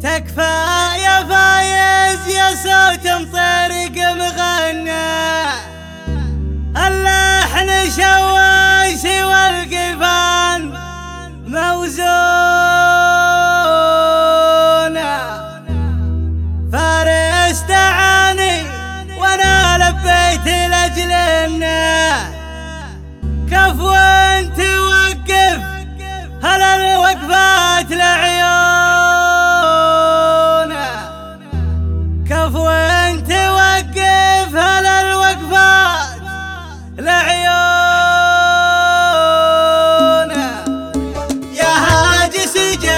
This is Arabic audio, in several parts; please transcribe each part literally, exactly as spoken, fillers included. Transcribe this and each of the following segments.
تكفى يا فايز يا صوت مطرق مغنى، اللحن شواش والقفان موزونة، فارس دعاني وانا لبيت لاجلنا، كفو انت وقف هل الوقفات لعيونه، كفو انت وقف هل الوقفات لعيونه، يا هاجس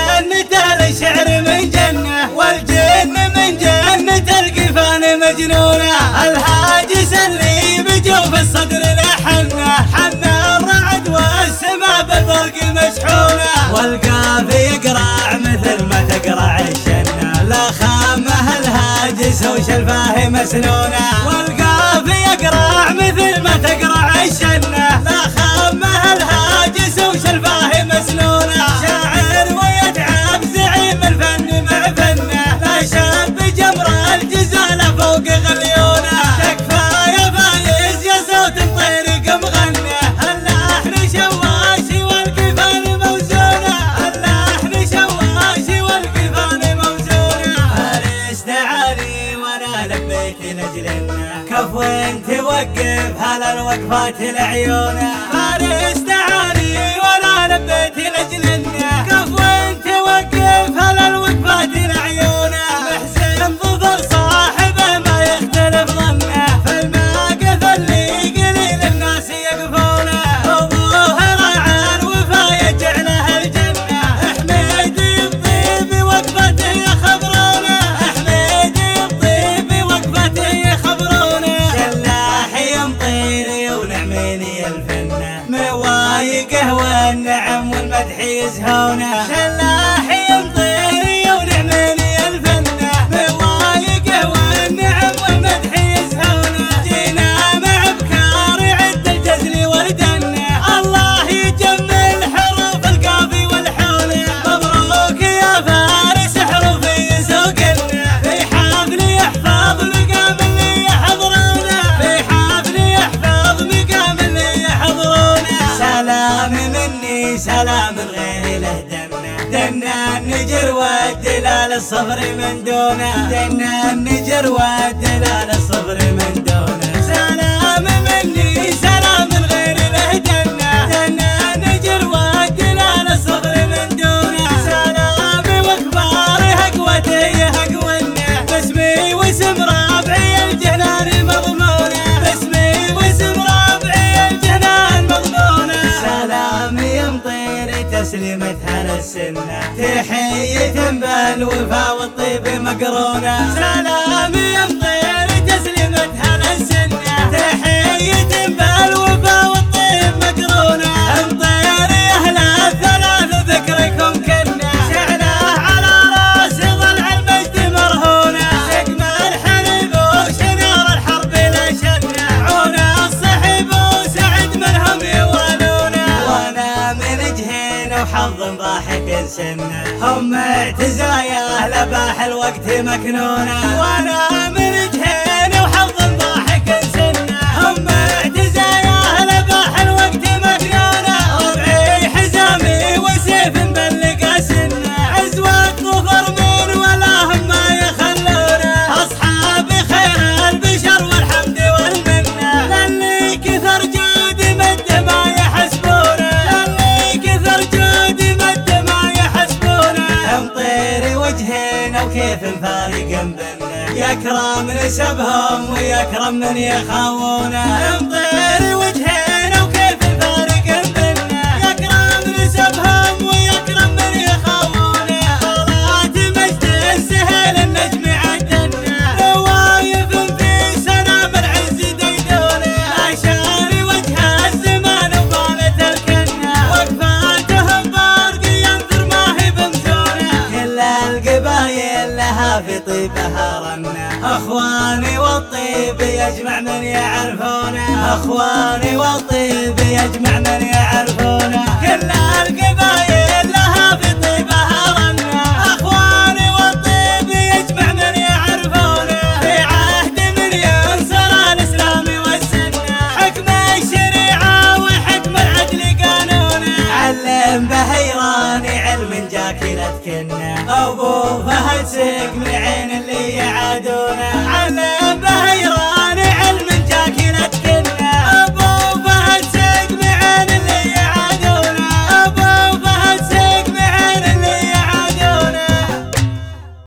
جنة الشعر من جنة والجن من جنة القفان مجنونة، الهاجس اللي بجوف الصدر لحنا حنا الرعد والسماء بالبرق المشحونة، والقافي يقرع مثل ما تقرع الشنة، لا خامه الهاجس وشلفاه مسنونة، والقافي يقرع مثل ما تقرع الشنة، لا خامه الهاجس وشلفاه مسنونة، شاعر ويتعب زعيم الفن مع فنه، لا شاب جمر الجزالة فوق غليونه، تكفى يا فايز يا صوت مطيرق مغنى، اللحن شواشي والقفان موزونة، اللحن شواشي والقفان موزونة، فارس دعاني وانا لبيت لاجلنا، كفو انت وقف هل الوقفات لعيونه، فارس دعاني وانا لبيت لاجلنا، كفو انت وقف هل الوقفات لعيونه، محسن ظفر صاحبه ما يختلف ظنه، فالماقف اللي قليل الناس يقفونه، وظهر عن وفا يجعله الجنه، حميدي الطيب وقفته يخبرونه، حميدي الطيب وقفته يخبرونه، شلاحي مطيري ونعميني الفنه، موايقه والنعم والمدح يزهونه، شلاحي مطيري ونعميني الفنه، موايقه والنعم والمدح يزهونه، جينا مع ابكار عد الجزل والدنه، الله يجمل حروف القافي والحونه، مبروك يا فارس حروفي سوقنا، في حفل يحفظ مقام اللي يحضرونه، في حفل يحفظ مقام اللي يحضرونه، سلام مني سلام الغير له دنا، دنا النجر والدلال الصفر من دونه، دنا النجر والدلال الصفر من دونه، سلام مني سلام الغير له دنا، دنا النجر والدلال الصفر من دونه، سلامي واخباري هقوتي هقونا، باسمي واسم رابعي الجنان مضمونه، باسمي واسم رابعي الجنان مضمونه، سلامي مطيري تسليمة هل السنة، تحية بالوفا والطيب مقرونة، سلامي مطيري تسليمة هل السنة، تحية بالوفا والطيب مقرونة، مطيري أهل الثلاث ذكركم كنا، شعله على راس ضلع المجد مرهونة، سقم الحلب وشنار الحرب لا شنة، عون الصحب وسعد منهم يوالونه، وانا من جهين وحظ ضاحك سنه، هم اعتزايا لباح الوقت مكنونه، وانا من جهين وحظ ضاحك سنه، هم اعتزايا لباح الوقت مكنونه، ربعي حزامي وسيف مبلق سنه، عزوة ظفر من ولا هم ما يخلونه، اصحابي خير البشر والحمد والمنه، للي كثر جودي مد ما يحسبونه، للي كثر جودي مد ما يحسبونه، مطيري وجهنا وكيف فارق بنا، يكرم نسبهم ويكرم من يخافونه، مطيري وجهنا وكيف فارق بنا، يكرم نسبهم ويكرم من يخافونه، طلعت مجد السهيل النجم عدنا، روايف في سلام العز ديدونه، اشاري وجه الزمان وطالت الكنه، وقفاتهم برق ينثر ما هي بمزونه، كل القبايل لها في طيبها رنه، اخواني والطيب يجمع من يعرفونه، اخواني والطيب يجمع من يعرفونه، كل القبايل لها في طيبها رنه، اخواني والطيب كنا أبو فهد سيق من عين اللي يعادونا.